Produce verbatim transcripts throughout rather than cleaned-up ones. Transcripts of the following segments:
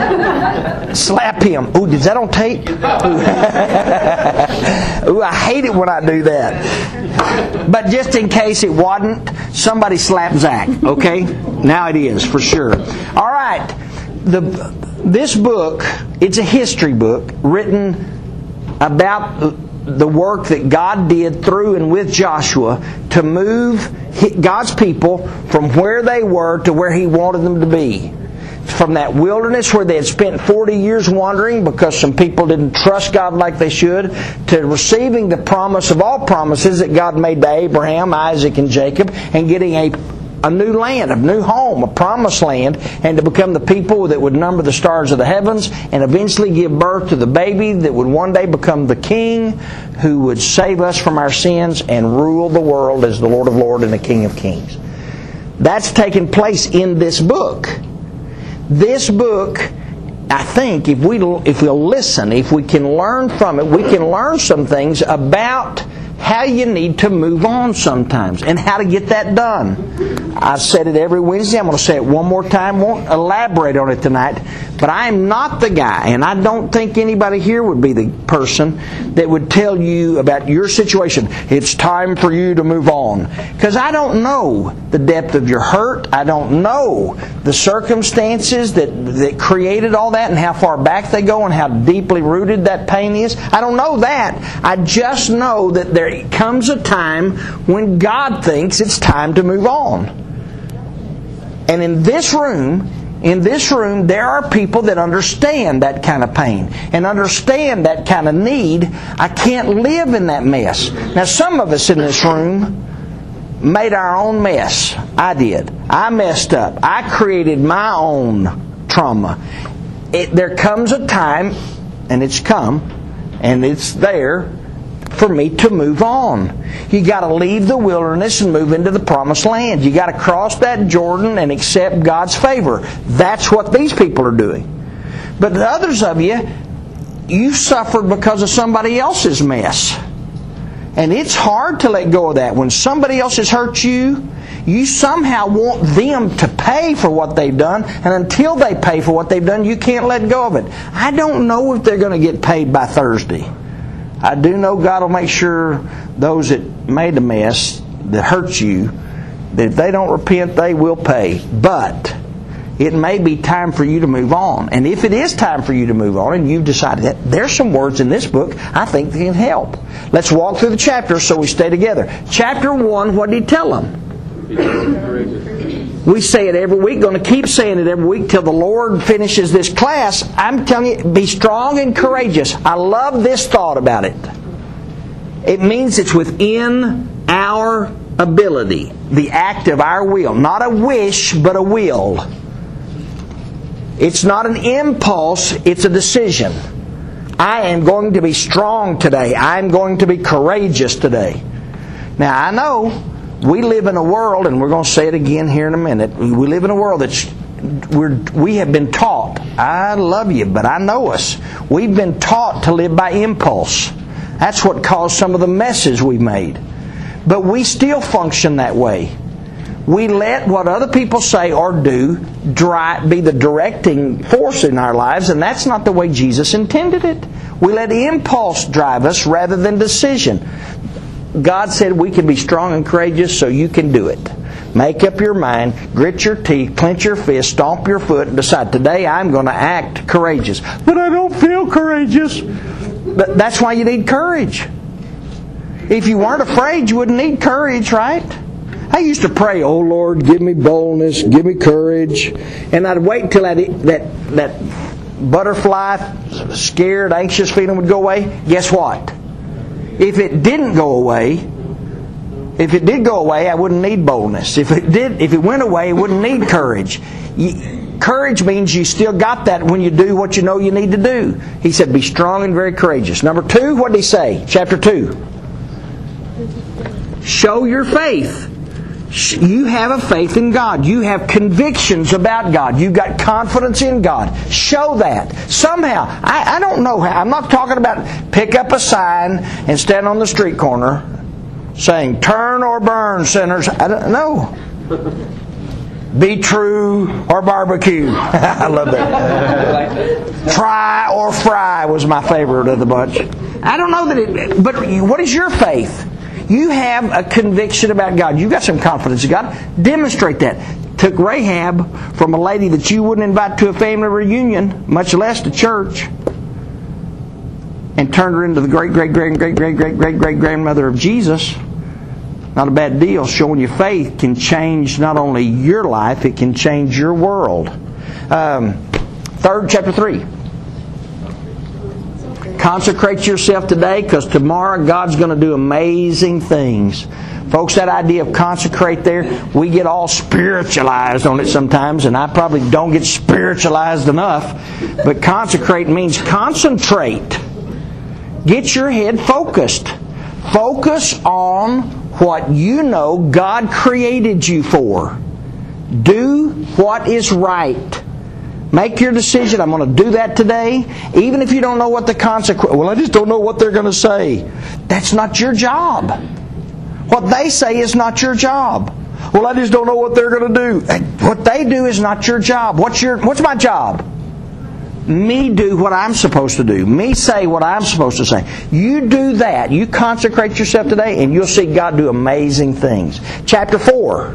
Slap him. Ooh, is that on tape? Ooh, I hate it when I do that. But just in case it wasn't, somebody slap Zach, okay? Now it is, for sure. All right. The, this book, it's a history book written about the work that God did through and with Joshua to move God's people from where they were to where He wanted them to be. From that wilderness where they had spent forty years wandering because some people didn't trust God like they should, to receiving the promise of all promises that God made to Abraham, Isaac, and Jacob, and getting a a new land, a new home, a promised land, and to become the people that would number the stars of the heavens and eventually give birth to the baby that would one day become the king who would save us from our sins and rule the world as the Lord of Lords and the King of Kings. That's taken place in this book. This book, I think, if we if we'll listen, if we can learn from it, we can learn some things about how you need to move on sometimes and how to get that done. I've said it every Wednesday. I'm going to say it one more time. Won't elaborate on it tonight. But I am not the guy, and I don't think anybody here would be the person that would tell you about your situation. It's time for you to move on. Because I don't know the depth of your hurt. I don't know the circumstances that, that created all that and how far back they go and how deeply rooted that pain is. I don't know that. I just know that there comes a time when God thinks it's time to move on. And in this room, in this room, there are people that understand that kind of pain and understand that kind of need. I can't live in that mess. Now, some of us in this room made our own mess. I did. I messed up. I created my own trauma. It, there comes a time, and it's come, and it's there, for me to move on. You got to leave the wilderness and move into the promised land. You got to cross that Jordan and accept God's favor. That's what these people are doing. But the others of you, you suffered because of somebody else's mess. And it's hard to let go of that. When somebody else has hurt you, you somehow want them to pay for what they've done. And until they pay for what they've done, you can't let go of it. I don't know if they're going to get paid by Thursday. I do know God will make sure those that made the mess, that hurt you, that if they don't repent, they will pay. But it may be time for you to move on. And if it is time for you to move on and you've decided that, there's some words in this book I think that can help. Let's walk through the chapters so we stay together. Chapter one, what did He tell them? We say it every week, going to keep saying it every week till the Lord finishes this class. I'm telling you, be strong and courageous. I love this thought about it. It means it's within our ability, the act of our will. Not a wish, but a will. It's not an impulse, it's a decision. I am going to be strong today. I'm going to be courageous today. Now, I know we live in a world, and we're going to say it again here in a minute, we live in a world that's, we're, we have been taught, I love you, but I know us. We've been taught to live by impulse. That's what caused some of the messes we made. But we still function that way. We let what other people say or do dry, be the directing force in our lives, and that's not the way Jesus intended it. We let impulse drive us rather than decision. God said we can be strong and courageous, so you can do it. Make up your mind, grit your teeth, clench your fist, stomp your foot, and decide, today I'm going to act courageous. But I don't feel courageous. But that's why you need courage. If you weren't afraid, you wouldn't need courage, right? I used to pray, oh Lord, give me boldness, give me courage. And I'd wait until that, that, that butterfly, scared, anxious feeling would go away. Guess what? If it didn't go away, if it did go away, I wouldn't need boldness. If it did, if it went away, I wouldn't need courage. You, courage means you still got that when you do what you know you need to do. He said, be strong and very courageous. Number two, what did He say? Chapter two. Show your faith. You have a faith in God. You have convictions about God. You've got confidence in God. Show that. Somehow. I, I don't know how. I'm not talking about pick up a sign and stand on the street corner saying, turn or burn, sinners. I don't know. Be true or barbecue. I love that. was my favorite of the bunch. I don't know that it, but what is your faith? You have a conviction about God. You've got some confidence in God. Demonstrate that. Took Rahab from a lady that you wouldn't invite to a family reunion, much less to church, and turned her into the great, great, great, great, great, great, great, great grandmother of Jesus. Not a bad deal. Showing your faith can change not only your life, it can change your world. Um, third, chapter three. Consecrate yourself today, because tomorrow God's going to do amazing things. Folks, that idea of consecrate there, we get all spiritualized on it sometimes, and I probably don't get spiritualized enough. But consecrate means concentrate. Get your head focused. Focus on what you know God created you for. Do what is right. Make your decision. I'm going to do that today. Even if you don't know what the consequence... Well, I just don't know what they're going to say. That's not your job. What they say is not your job. Well, I just don't know what they're going to do. What they do is not your job. What's your? What's my job? Me do what I'm supposed to do. Me say what I'm supposed to say. You do that. You consecrate yourself today, and you'll see God do amazing things. Chapter four.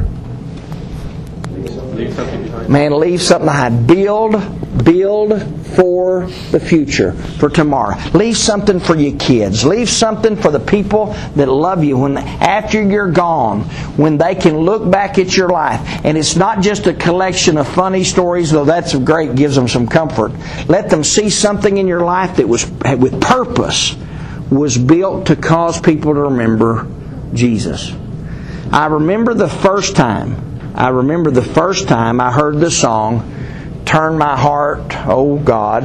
Leave something behind. Man, leave something behind. Build, build for the future, for tomorrow. Leave something for your kids. Leave something for the people that love you when after you're gone, when they can look back at your life. And it's not just a collection of funny stories, though that's great, gives them some comfort. Let them see something in your life that was with purpose, was built to cause people to remember Jesus. I remember the first time I remember the first time I heard the song, Turn My Heart, Oh God.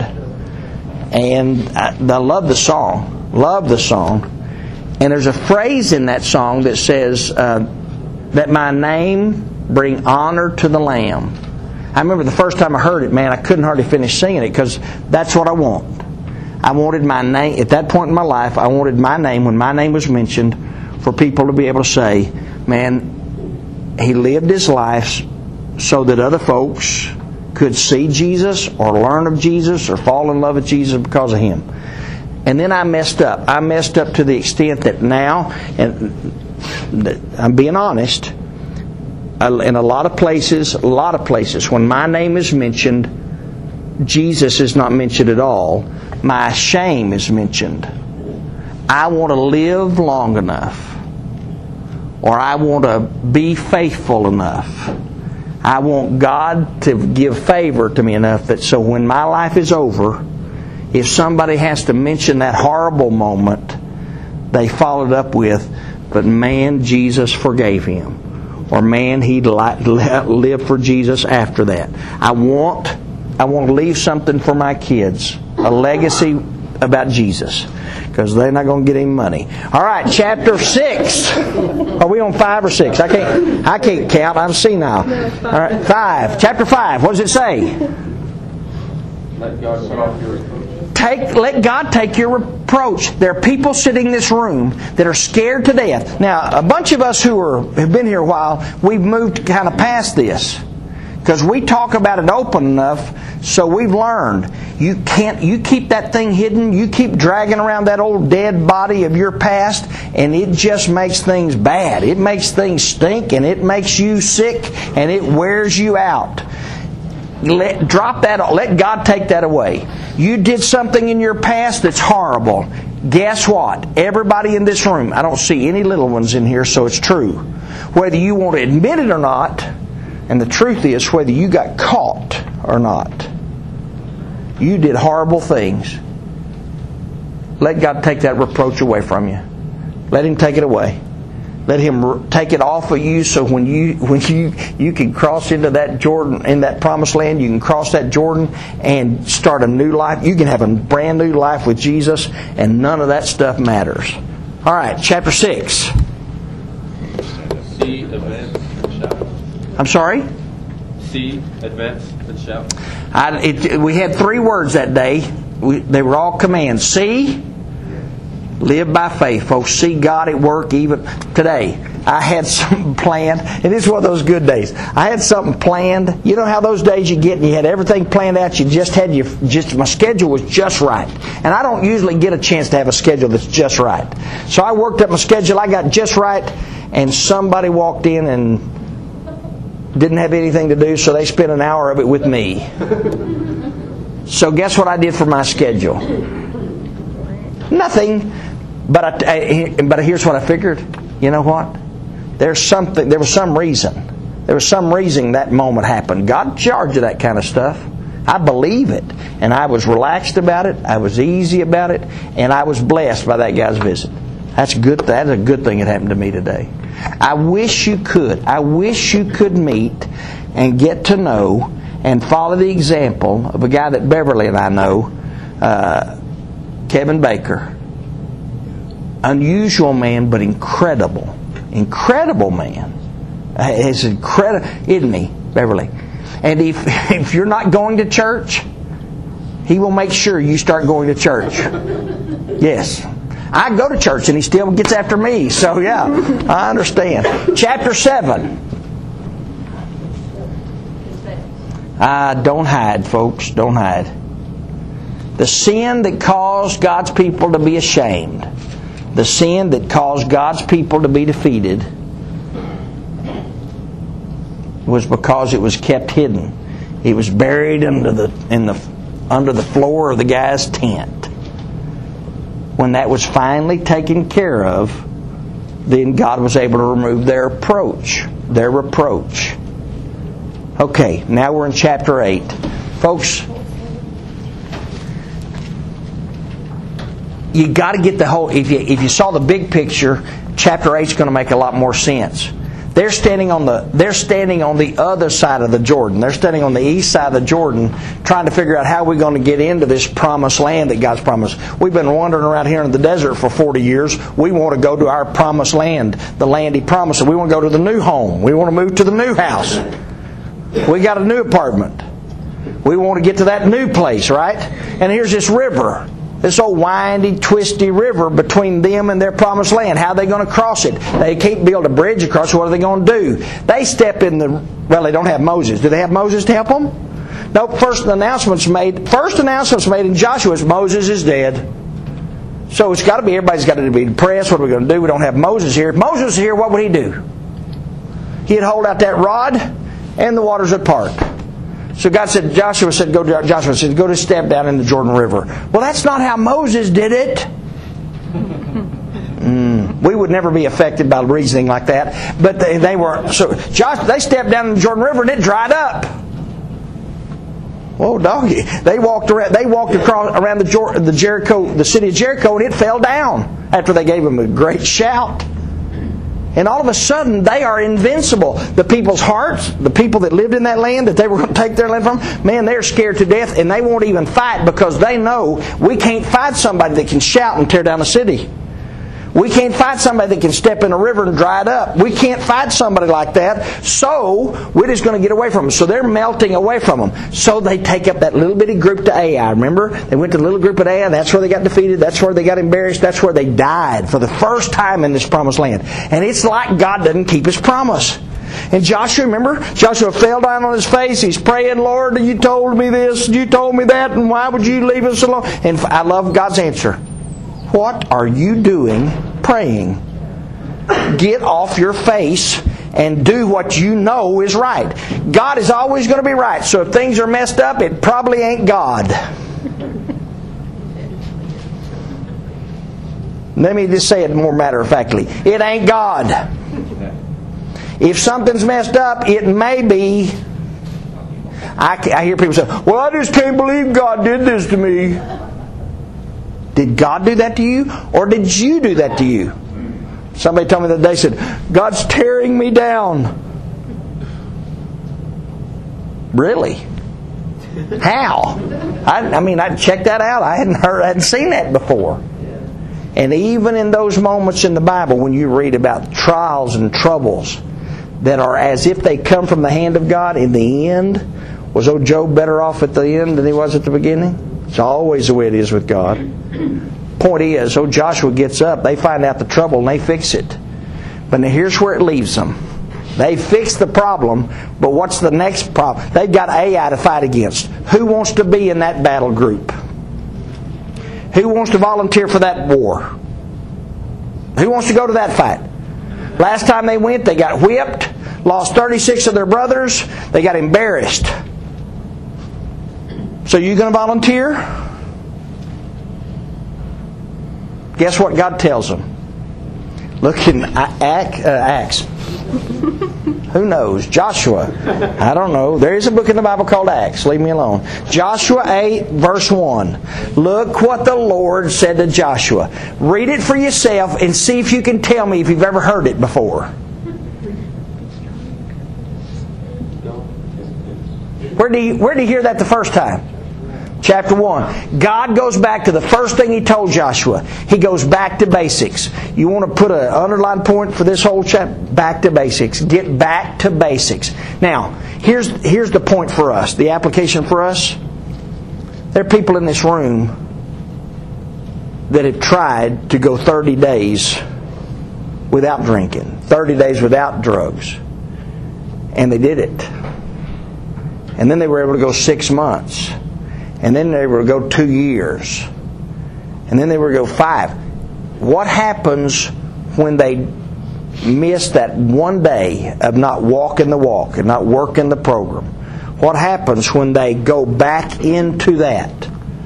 And I, I love the song. Love the song. And there's a phrase in that song that says, uh, that my name bring honor to the Lamb. I remember the first time I heard it, man, I couldn't hardly finish singing it, because that's what I want. I wanted my name, at that point in my life, I wanted my name, when my name was mentioned, for people to be able to say, man, he lived his life so that other folks could see Jesus or learn of Jesus or fall in love with Jesus because of him. And then I messed up. I messed up to the extent that now, and I'm being honest, in a lot of places, a lot of places, when my name is mentioned, Jesus is not mentioned at all. My shame is mentioned. I want to live long enough, or I want to be faithful enough. I want God to give favor to me enough that so when my life is over, if somebody has to mention that horrible moment, they followed up with, but man, Jesus forgave him. Or man, he'd live for Jesus after that. I want, I want to leave something for my kids, a legacy about Jesus, because they're not going to get any money. All right, chapter six. Are we on five or six? I can't. I can't count. I'm senile. All right, five. Chapter five. What does it say? Let God cut off your reproach. Take, let God take your reproach. There are people sitting in this room that are scared to death. Now, a bunch of us who are have been here a while, we've moved kind of past this, because we talk about it open enough, so we've learned. You can't, you keep that thing hidden, you keep dragging around that old dead body of your past, and it just makes things bad. It makes things stink, and it makes you sick, and it wears you out. Let, drop that, let God take that away. You did something in your past that's horrible. Guess what? Everybody in this room, I don't see any little ones in here, so it's true. Whether you want to admit it or not, and the truth is, whether you got caught or not, you did horrible things. Let God take that reproach away from you. Let Him take it away. Let Him take it off of you, so when you when you you can cross into that Jordan, in that promised land, you can cross that Jordan and start a new life. You can have a brand new life with Jesus, and none of that stuff matters. All right, chapter six. See, advance, and shout. I'm sorry? See, advance, and shout. I, it, we had three words that day. We, they were all commands. See, live by faith, folks. See God at work even today. I had something planned, and it's one of those good days. I had something planned. You know how those days you get and you had everything planned out. You just had your just my schedule was just right, and I don't usually get a chance to have a schedule that's just right. So I worked up my schedule. I got just right, and somebody walked in and didn't have anything to do, so they spent an hour of it with me. So guess what I did for my schedule? Nothing. But I, I, but here's what I figured. You know what? There's something. There was some reason. There was some reason that moment happened. God charged of that kind of stuff. I believe it, and I was relaxed about it. I was easy about it, and I was blessed by that guy's visit. That's good. That's a good thing that happened to me today. I wish you could. I wish you could meet and get to know and follow the example of a guy that Beverly and I know, uh, Kevin Baker. Unusual man, but incredible. Incredible man. It's incredible, isn't he, Beverly? And if if you're not going to church, he will make sure you start going to church. Yes. I go to church and he still gets after me. So yeah, I understand. Chapter seven. Ah, don't hide, folks. Don't hide. The sin that caused God's people to be ashamed. The sin that caused God's people to be defeated was because it was kept hidden. It was buried under the in the under the floor of the guy's tent. When that was finally taken care of, then God was able to remove their approach, their reproach. Okay, now we're in chapter eight. Folks, you got to get the whole. If you if you saw the big picture, chapter eight is going to make a lot more sense. They're standing on the they're standing on the other side of the Jordan. They're standing on the east side of the Jordan, trying to figure out how we're going to get into this promised land that God's promised. We've been wandering around here in the desert for forty years. We want to go to our promised land, the land He promised. We want to go to the new home. We want to move to the new house. We got a new apartment. We want to get to that new place, right? And here's this river. This old windy, twisty river between them and their promised land. How are they going to cross it? They can't build a bridge across. What are they going to do? They step in the... Well, they don't have Moses. Do they have Moses to help them? No, first announcement's made. First announcement's made in Joshua is Moses is dead. So it's got to be, everybody's got to be depressed. What are we going to do? We don't have Moses here. If Moses was here, what would he do? He'd hold out that rod and the waters would part. So God said, Joshua said, go to Joshua said, go to step down in the Jordan River. Well, that's not how Moses did it. Mm, we would never be affected by reasoning like that. But they, they were so Josh. They stepped down in the Jordan River and it dried up. Whoa, doggy! They walked around. They walked across around the, Jer- the Jericho, the city of Jericho, and it fell down after they gave him a great shout. And all of a sudden, they are invincible. The people's hearts, the people that lived in that land that they were going to take their land from, man, they're scared to death, and they won't even fight because they know we can't fight somebody that can shout and tear down a city. We can't fight somebody that can step in a river and dry it up. We can't fight somebody like that. So we're just going to get away from them. So they're melting away from them. So they take up that little bitty group to Ai. Remember? They went to the little group at Ai. That's where they got defeated. That's where they got embarrassed. That's where they died for the first time in this promised land. And it's like God doesn't keep His promise. And Joshua, remember? Joshua fell down on his face. He's praying, Lord, you told me this, you told me that, and why would you leave us alone? And I love God's answer. What are you doing praying? Get off your face and do what you know is right. God is always going to be right. So if things are messed up, it probably ain't God. Let me just say it more matter-of-factly. It ain't God. If something's messed up, it may be... I, I hear people say, well, I just can't believe God did this to me. Did God do that to you? Or did you do that to you? Somebody told me that day, said, God's tearing me down. Really? How? I, I mean, I checked that out. I hadn't heard, I hadn't seen that before. And even in those moments in the Bible, when you read about trials and troubles that are as if they come from the hand of God, in the end, was old Job better off at the end than he was at the beginning? It's always the way it is with God. Point is, old Joshua gets up, they find out the trouble and they fix it. But now here's where it leaves them. They fixed the problem, but what's the next problem? They've got Ai to fight against. Who wants to be in that battle group? Who wants to volunteer for that war? Who wants to go to that fight? Last time they went, they got whipped, lost thirty-six of their brothers, they got embarrassed. So you going to volunteer? Guess what God tells them? Look in Acts. Who knows? Joshua. I don't know. There is a book in the Bible called Acts. Leave me alone. Joshua eight, verse one. Look what the Lord said to Joshua. Read it for yourself and see if you can tell me if you've ever heard it before. Where do you, where did you hear that the first time? Chapter one. God goes back to the first thing He told Joshua. He goes back to basics. You want to put an underline point for this whole chapter? Back to basics. Get back to basics. Now, here's, here's the point for us. The application for us. There are people in this room that have tried to go thirty days without drinking. thirty days without drugs. And they did it. And then they were able to go six months. And then they were to go two years. And then they were to go five. What happens when they miss that one day of not walking the walk and not working the program? What happens when they go back into that?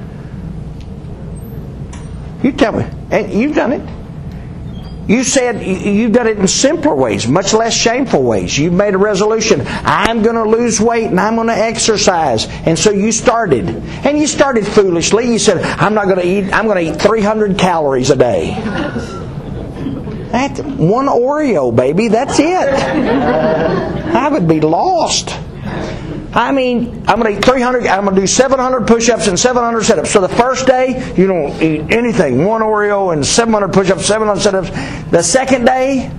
You tell me. And you've done it. You said you've done it in simpler ways, much less shameful ways. You've made a resolution. I'm going to lose weight and I'm going to exercise. And so you started. And you started foolishly. You said, I'm not going to eat, I'm going to eat three hundred calories a day. That's one Oreo, baby. That's it. I would be lost. I mean, I'm going to eat three hundred, I'm going to do seven hundred push-ups and seven hundred sit-ups. So the first day, you don't eat anything. One Oreo and seven hundred push-ups, seven hundred sit-ups. The second day,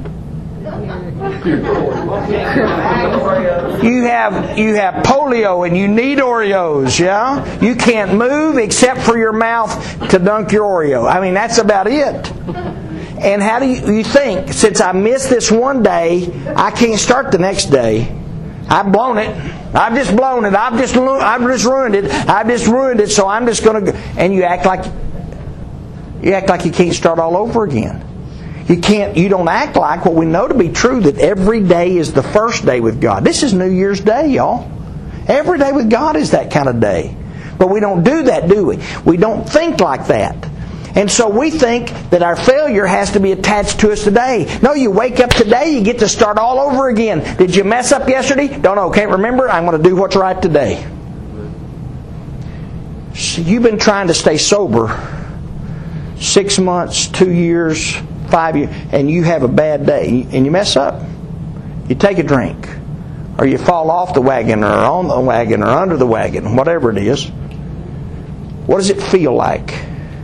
you have you have polio and you need Oreos, yeah? You can't move except for your mouth to dunk your Oreo. I mean, that's about it. And how do you, you think, since I missed this one day, I can't start the next day? I've blown it. I've just blown it. I've just I've just ruined it. I've just ruined it. So I'm just going to go. And you act like you act like you can't start all over again. You can't. You don't act like what we know to be true, that every day is the first day with God. This is New Year's Day, y'all. Every day with God is that kind of day. But we don't do that, do we? We don't think like that. And so we think that our failure has to be attached to us today. No, you wake up today, you get to start all over again. Did you mess up yesterday? Don't know, can't remember. I'm going to do what's right today. So you've been trying to stay sober six months, two years, five years, and you have a bad day and you mess up. You take a drink, or you fall off the wagon, or on the wagon, or under the wagon, whatever it is. What does it feel like?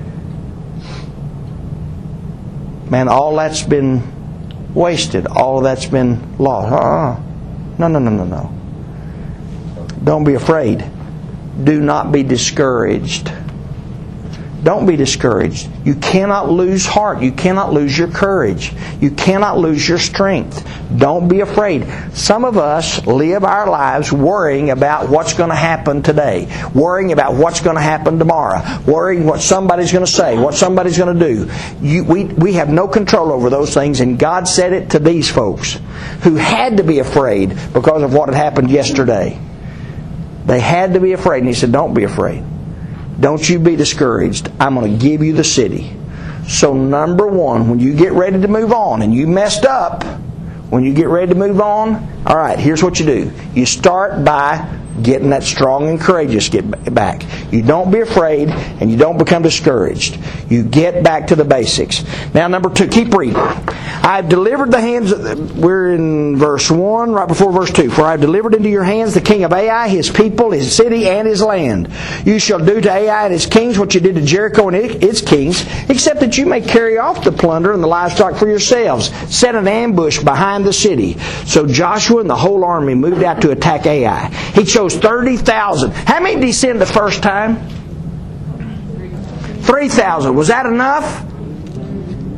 Man, all that's been wasted. All that's been lost. Uh-uh. No, no, no, no, no. Don't be afraid. Do not be discouraged. Don't be discouraged. You cannot lose heart. You cannot lose your courage. You cannot lose your strength. Don't be afraid. Some of us live our lives worrying about what's going to happen today. Worrying about what's going to happen tomorrow. Worrying what somebody's going to say. What somebody's going to do. You, we, we have no control over those things, and God said it to these folks who had to be afraid because of what had happened yesterday. They had to be afraid, and He said, don't be afraid. Don't you be discouraged. I'm going to give you the city. So number one, when you get ready to move on and you messed up, when you get ready to move on, all right, here's what you do. You start by getting that strong and courageous get back. You don't be afraid and you don't become discouraged. You get back to the basics. Now, number two, keep reading. I've delivered the hands, of, we're in verse one, right before verse two. For I've delivered into your hands the king of Ai, his people, his city, and his land. You shall do to Ai and his kings what you did to Jericho and its kings, except that you may carry off the plunder and the livestock for yourselves. Set an ambush behind the city. So Joshua and the whole army moved out to attack Ai. He chose thirty thousand. How many did he send the first time? three thousand. Was that enough?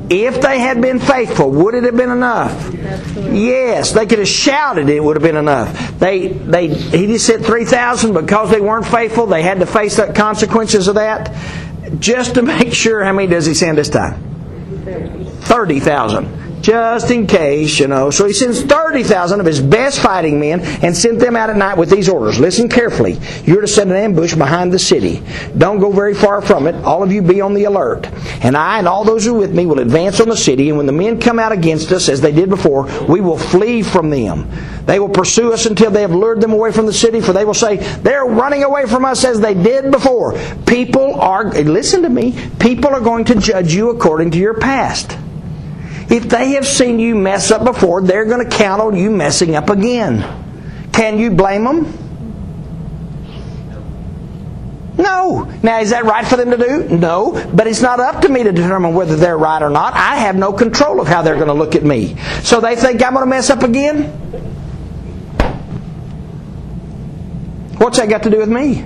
If they had been faithful, would it have been enough? Absolutely. Yes, they could have shouted, it would have been enough. They, they, he just said three thousand because they weren't faithful. They had to face the consequences of that. Just to make sure, how many does he send this time? thirty thousand. Just in case, you know. So he sends thirty thousand of his best fighting men and sent them out at night with these orders. Listen carefully. You're to set an ambush behind the city. Don't go very far from it. All of you be on the alert. And I and all those who are with me will advance on the city. And when the men come out against us, as they did before, we will flee from them. They will pursue us until they have lured them away from the city. For they will say, they're running away from us as they did before. People are, listen to me, people are going to judge you according to your past. If they have seen you mess up before, they're going to count on you messing up again. Can you blame them? No. Now, is that right for them to do? No. But it's not up to me to determine whether they're right or not. I have no control of how they're going to look at me. So they think I'm going to mess up again? What's that got to do with me?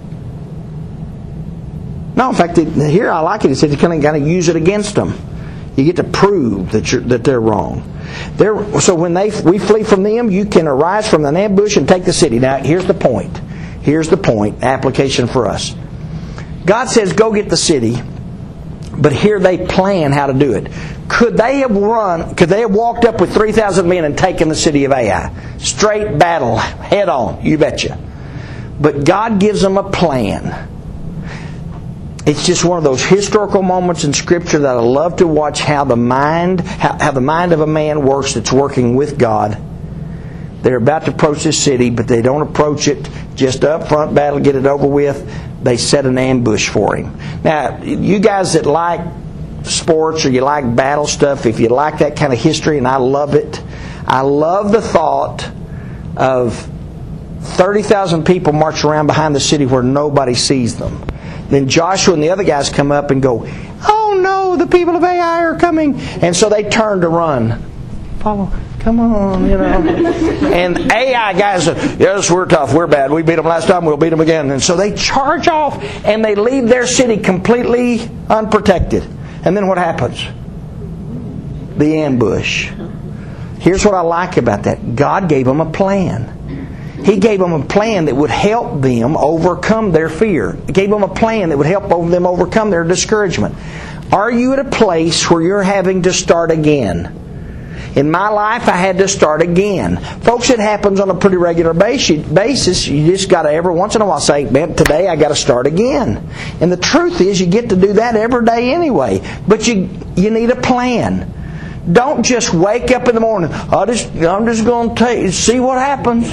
No, in fact, here I like it. It says you kind of use it against them. You get to prove that you're, that they're wrong. They're, so when they we flee from them, you can arise from an ambush and take the city. Now, here's the point. Here's the point. Application for us. God says, go get the city. But here they plan how to do it. Could they have run, could they have walked up with three thousand men and taken the city of Ai? Straight battle, head on, you betcha. But God gives them a plan. It's just one of those historical moments in Scripture that I love to watch how the mind, how, how the mind of a man works that's working with God. They're about to approach this city, but they don't approach it just up front battle, get it over with. They set an ambush for him. Now, you guys that like sports or you like battle stuff, if you like that kind of history, and I love it, I love the thought of thirty thousand people march around behind the city where nobody sees them. Then Joshua and the other guys come up and go, oh no, the people of Ai are coming. And so they turn to run. Follow, come on, you know. And Ai guys say, yes, we're tough, we're bad. We beat them last time, we'll beat them again. And so they charge off and they leave their city completely unprotected. And then what happens? The ambush. Here's what I like about that. God gave them a plan. He gave them a plan that would help them overcome their fear. He gave them a plan that would help them overcome their discouragement. Are you at a place where you're having to start again? In my life, I had to start again. Folks, it happens on a pretty regular basis. You just got to every once in a while say, man, today I got to start again. And the truth is, you get to do that every day anyway. But you you need a plan. Don't just wake up in the morning, I just, I'm just going to take, see what happens.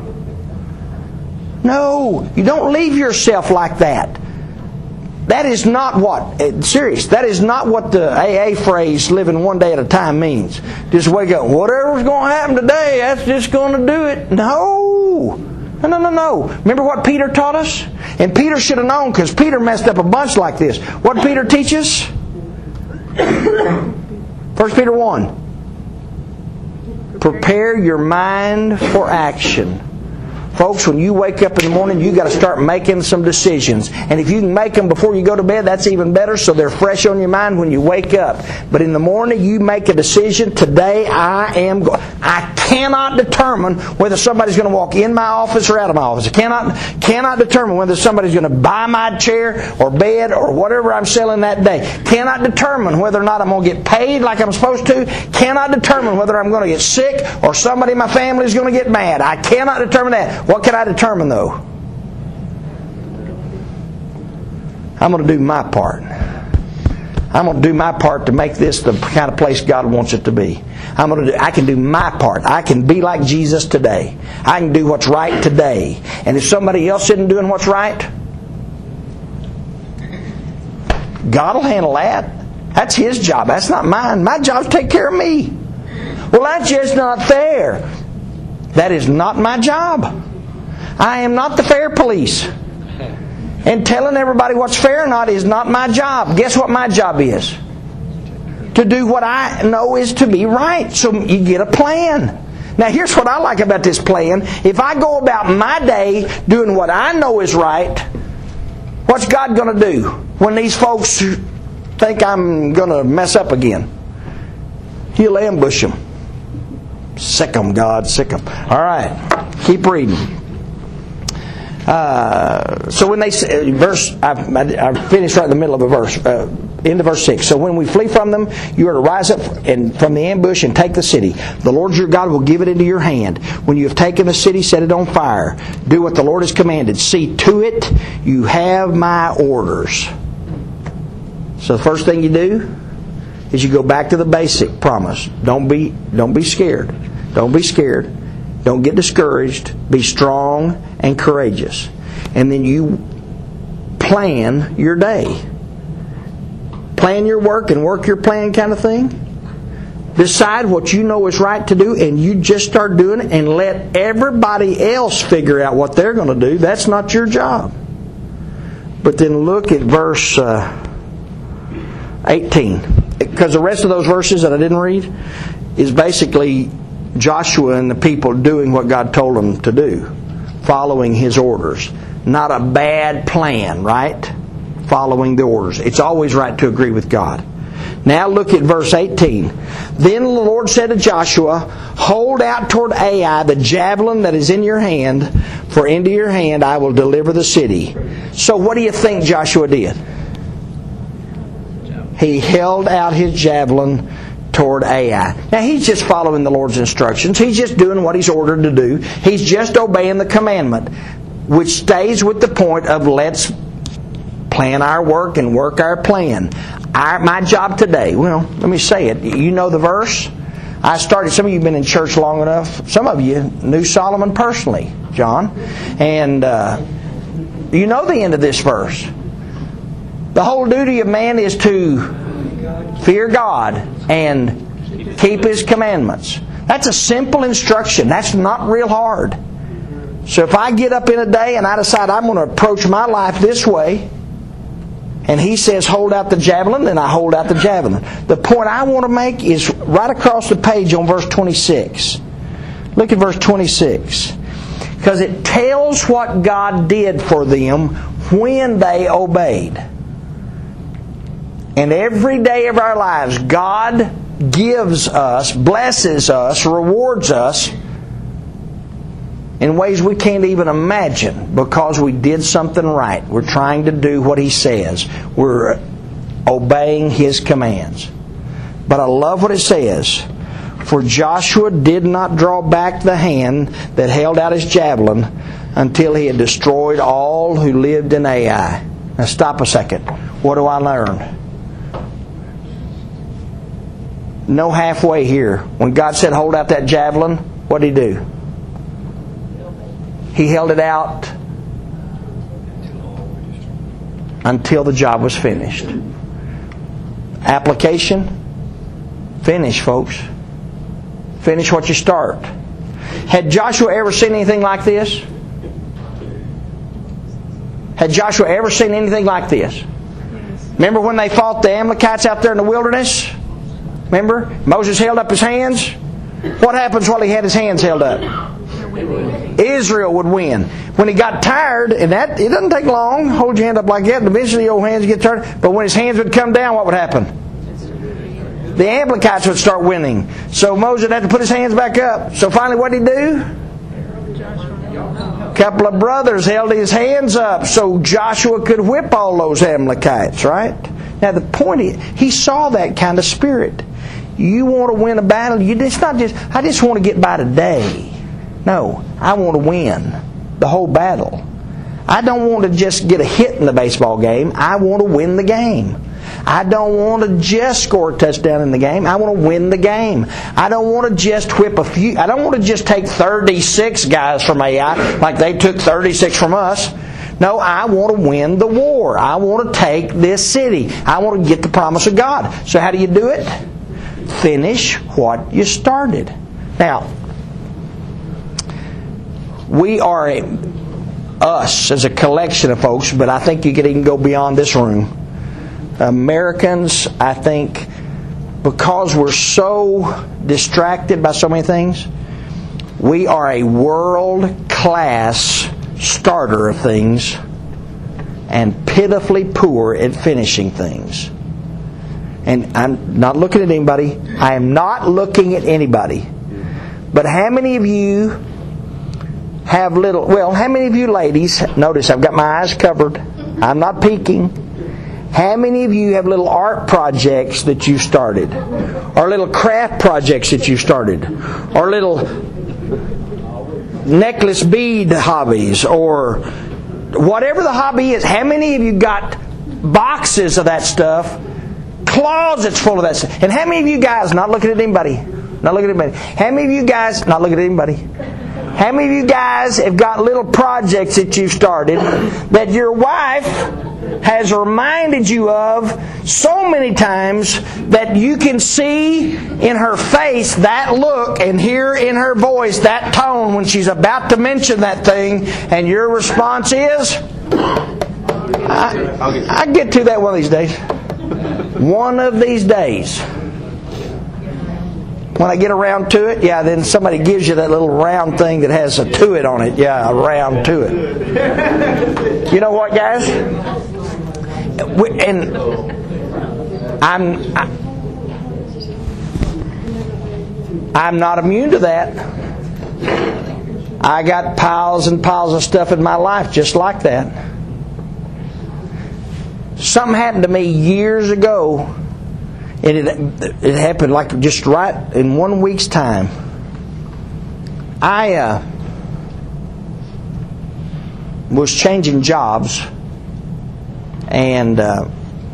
No, you don't leave yourself like that. That is not what, serious, that is not what the A A phrase, living one day at a time, means. Just wake up, whatever's going to happen today, that's just going to do it. No. No, no, no, no. Remember what Peter taught us? And Peter should have known, because Peter messed up a bunch like this. What did Peter teach us? First Peter one. Prepare your mind for action. Folks, when you wake up in the morning, you got to start making some decisions. And if you can make them before you go to bed, that's even better, so they're fresh on your mind when you wake up. But in the morning, you make a decision. Today, I am going. I cannot determine whether somebody's going to walk in my office or out of my office. I cannot cannot determine whether somebody's going to buy my chair or bed or whatever I'm selling that day. Cannot determine whether or not I'm going to get paid like I'm supposed to. Cannot determine whether I'm going to get sick or somebody in my family is going to get mad. I cannot determine that. What can I determine, though? I'm going to do my part. I'm going to do my part to make this the kind of place God wants it to be. I'm going to do, I can do my part. I can be like Jesus today. I can do what's right today. And if somebody else isn't doing what's right, God will handle that. That's His job. That's not mine. My job is to take care of me. Well, that's just not fair. That is not my job. I am not the fair police. And telling everybody what's fair or not is not my job. Guess what my job is? To do what I know is to be right. So you get a plan. Now here's what I like about this plan. If I go about my day doing what I know is right, what's God going to do when these folks think I'm going to mess up again. He'll ambush them. Sick 'em, God, sick 'em. All right, keep reading. Uh, so when they verse, I, I finished right in the middle of a verse, uh, into verse six. So when we flee from them, you are to rise up and from the ambush and take the city. The Lord your God will give it into your hand. When you have taken the city, set it on fire. Do what the Lord has commanded. See to it you have my orders. So the first thing you do is you go back to the basic promise. Don't be, don't be scared. Don't be scared. Don't get discouraged. Be strong and courageous. And then you plan your day. Plan your work and work your plan kind of thing. Decide what you know is right to do and you just start doing it and let everybody else figure out what they're going to do. That's not your job. But then look at verse uh, eighteen. Because the rest of those verses that I didn't read is basically Joshua and the people doing what God told them to do, following His orders. Not a bad plan, right? Following the orders. It's always right to agree with God. Now look at verse eighteen. Then the Lord said to Joshua, hold out toward Ai the javelin that is in your hand, for into your hand I will deliver the city. So what do you think Joshua did? He held out his javelin toward Ai. Now he's just following the Lord's instructions. He's just doing what he's ordered to do. He's just obeying the commandment, which stays with the point of let's plan our work and work our plan. Our, my job today, well, let me say it. You know the verse? I started, some of you have been in church long enough. Some of you knew Solomon personally, John. And uh, you know the end of this verse. The whole duty of man is to fear God and keep His commandments. That's a simple instruction. That's not real hard. So if I get up in a day and I decide I'm going to approach my life this way, and He says hold out the javelin, then I hold out the javelin. The point I want to make is right across the page on verse twenty-six. Look at verse twenty-six. Because it tells what God did for them when they obeyed. And every day of our lives, God gives us, blesses us, rewards us in ways we can't even imagine because we did something right. We're trying to do what He says. We're obeying His commands. But I love what it says. For Joshua did not draw back the hand that held out his javelin until he had destroyed all who lived in Ai. Now stop a second. What do I learn? No halfway here. When God said hold out that javelin, what did He do? He held it out until the job was finished. Application? Finish, folks. Finish what you start. Had Joshua ever seen anything like this? Had Joshua ever seen anything like this? Remember when they fought the Amalekites out there in the wilderness? Remember? Moses held up his hands. What happens while he had his hands held up? Israel would win. When he got tired, and that it doesn't take long, hold your hand up like that, and eventually your hands get tired. But when his hands would come down, what would happen? The Amalekites would start winning. So Moses had to put his hands back up. So finally what did he do? A couple of brothers held his hands up so Joshua could whip all those Amalekites, right? Now the point is, he saw that kind of spirit. You want to win a battle, you it's not just, I just want to get by today. No, I want to win the whole battle. I don't want to just get a hit in the baseball game. I want to win the game. I don't want to just score a touchdown in the game. I want to win the game. I don't want to just whip a few. I don't want to just take thirty-six guys from Ai like they took thirty-six from us. No, I want to win the war. I want to take this city. I want to get the promise of God. So how do you do it? Finish what you started. Now, we are a, us as a collection of folks, but I think you could even go beyond this room. Americans, I think, because we're so distracted by so many things, we are a world-class starter of things and pitifully poor at finishing things. And I'm not looking at anybody. I am not looking at anybody. But how many of you have little, well, how many of you ladies, notice I've got my eyes covered. I'm not peeking. How many of you have little art projects that you started? Or little craft projects that you started? Or little necklace bead hobbies? Or whatever the hobby is. How many of you got boxes of that stuff? Closets full of that stuff. And how many of you guys, not looking at anybody, not looking at anybody, how many of you guys, not looking at anybody, how many of you guys have got little projects that you've started that your wife has reminded you of so many times that you can see in her face that look and hear in her voice that tone when she's about to mention that thing, and your response is, I, I get to that one of these days. One of these days. When I get around to it, yeah, then somebody gives you that little round thing that has a to it on it. Yeah, a round to it. You know what, guys? And I'm I, I'm not immune to that. I got piles and piles of stuff in my life just like that. Something happened to me years ago, and it, it happened like just right in one week's time. I uh, was changing jobs, and uh,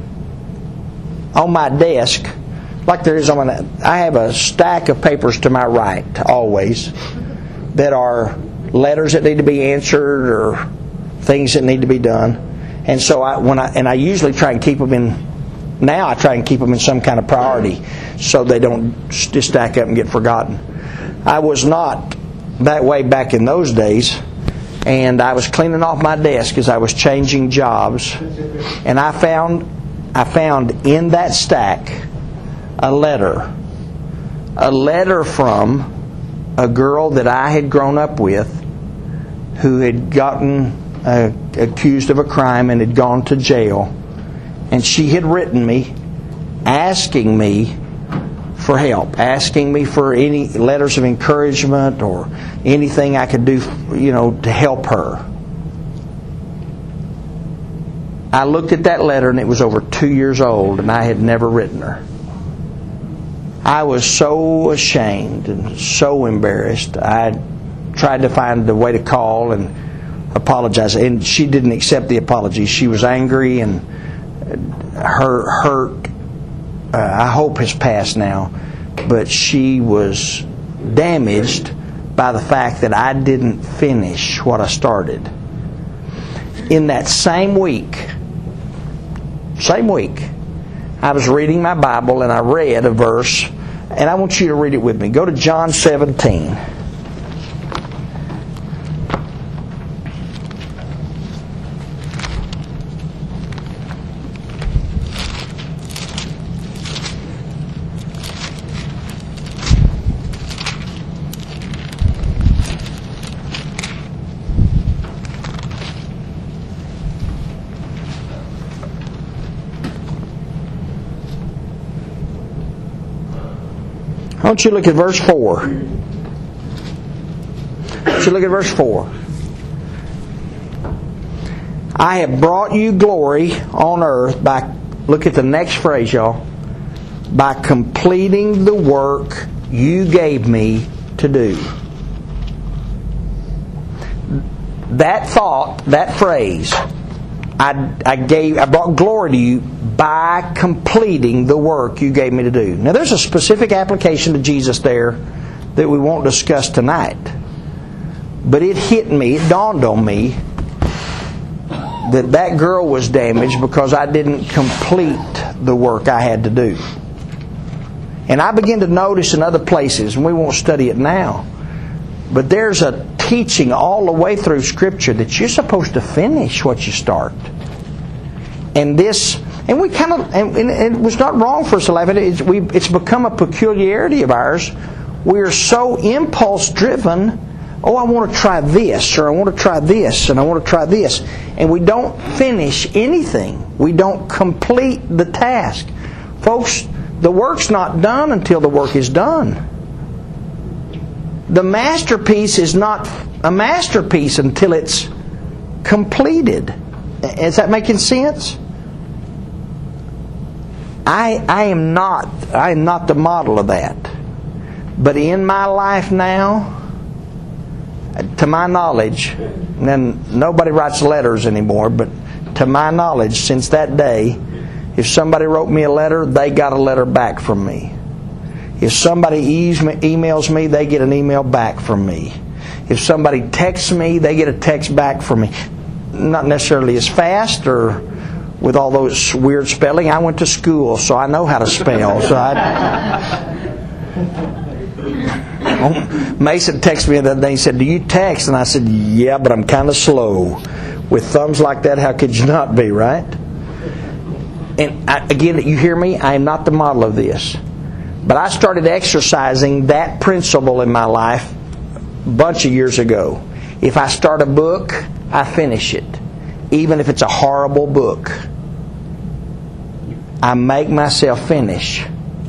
on my desk, like there is on my, I have a stack of papers to my right always that are letters that need to be answered or things that need to be done. And so I, when I, and I usually try and keep them in, now I try and keep them in some kind of priority so they don't just stack up and get forgotten. I was not that way back in those days, and I was cleaning off my desk as I was changing jobs, and I found, I found in that stack a letter, a letter from a girl that I had grown up with who had gotten Uh, accused of a crime and had gone to jail, and she had written me asking me for help, asking me for any letters of encouragement or anything I could do, you know, to help her. I looked at that letter, and it was over two years old, and I had never written her. I was so ashamed and so embarrassed. I tried to find a way to call and apologize, and she didn't accept the apology. She was angry, and her hurt, uh, I hope, has passed now, but she was damaged by the fact that I didn't finish what I started. In that same week, same week, I was reading my Bible, and I read a verse, and I want you to read it with me. Go to John seventeen. Why don't you look at verse four? Why don't you look at verse four? I have brought you glory on earth by, look at the next phrase, y'all, by completing the work you gave me to do. That thought, that phrase, I, I gave, I brought glory to you by completing the work you gave me to do. Now, there's a specific application to Jesus there that we won't discuss tonight. But it hit me, it dawned on me that that girl was damaged because I didn't complete the work I had to do. And I began to notice in other places, and we won't study it now, but there's a teaching all the way through Scripture that you're supposed to finish what you start. And this, and we kind of, and, and it was not wrong for us to laugh at it. It's, we, it's become a peculiarity of ours. We're so impulse driven. Oh, I want to try this, or I want to try this, and I want to try this. And we don't finish anything. We don't complete the task. Folks, the work's not done until the work is done. The masterpiece is not a masterpiece until it's completed. Is that making sense? I I am not I am not the model of that. But in my life now, to my knowledge, and then nobody writes letters anymore, but to my knowledge, since that day, if somebody wrote me a letter, they got a letter back from me. If somebody e- emails me, they get an email back from me. If somebody texts me, they get a text back from me. Not necessarily as fast or with all those weird spelling. I went to school, so I know how to spell. So I... Mason texted me the other day. He said, "Do you text?" And I said, "Yeah, but I'm kind of slow. With thumbs like that, how could you not be, right?" And I, again, you hear me? I am not the model of this. But I started exercising that principle in my life a bunch of years ago. If I start a book, I finish it. Even if it's a horrible book. I make myself finish.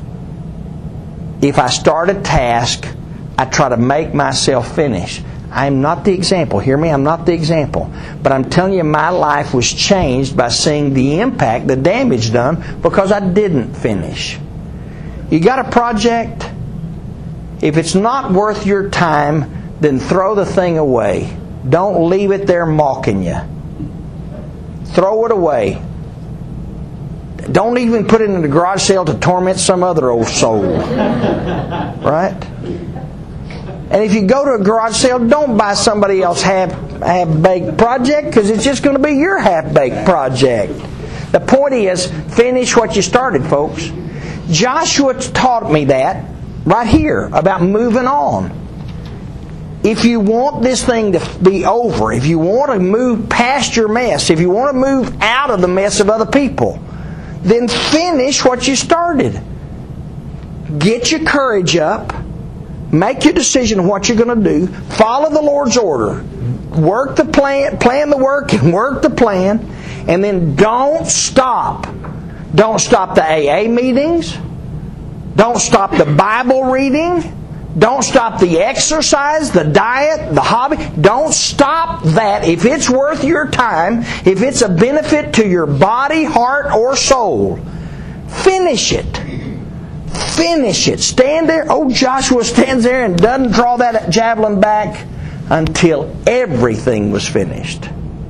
If I start a task, I try to make myself finish. I'm not the example. Hear me? I'm not the example. But I'm telling you, my life was changed by seeing the impact, the damage done, because I didn't finish. You got a project? If it's not worth your time, then throw the thing away. Don't leave it there mocking you. Throw it away. Don't even put it in the garage sale to torment some other old soul. Right? And if you go to a garage sale, don't buy somebody else's half, half-baked project, because it's just going to be your half-baked project. The point is, finish what you started, folks. Joshua taught me that right here about moving on. If you want this thing to be over, if you want to move past your mess, if you want to move out of the mess of other people, then finish what you started. Get your courage up. Make your decision on what you're going to do. Follow the Lord's order. Work the plan, plan the work and work the plan. And then don't stop. Don't stop the A A meetings. Don't stop the Bible reading. Don't stop the exercise, the diet, the hobby. Don't stop that. If it's worth your time, if it's a benefit to your body, heart, or soul, finish it. Finish it. Stand there. Oh, Joshua stands there and doesn't draw that javelin back until everything was finished.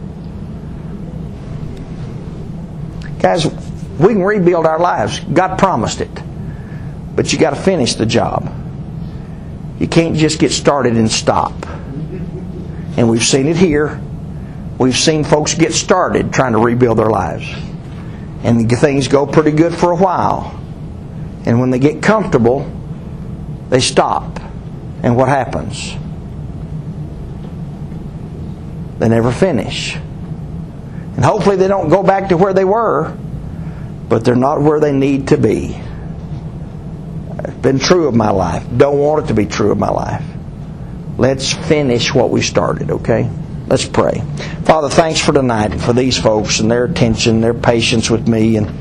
Guys, we can rebuild our lives. God promised it. But you got to finish the job. You can't just get started and stop. And we've seen it here. We've seen folks get started trying to rebuild their lives. And things go pretty good for a while. And when they get comfortable, they stop. And what happens? They never finish. And hopefully they don't go back to where they were, but they're not where they need to be. It's been true of my life. Don't want it to be true of my life. Let's finish what we started, okay? Let's pray. Father, thanks for tonight and for these folks and their attention, their patience with me. And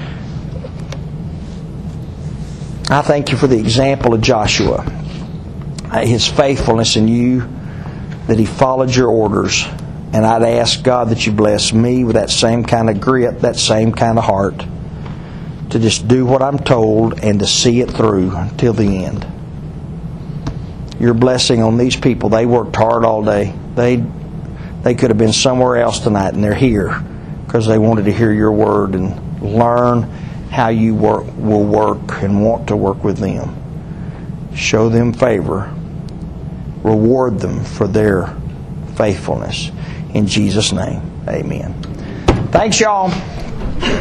I thank you for the example of Joshua, his faithfulness in you, that he followed your orders. And I'd ask, God, that you bless me with that same kind of grit, that same kind of heart, to just do what I'm told and to see it through until the end. Your blessing on these people. They worked hard all day. They they could have been somewhere else tonight, and they're here because they wanted to hear your word and learn how you work, will work and want to work with them. Show them favor. Reward them for their faithfulness. In Jesus' name, amen. Thanks, y'all.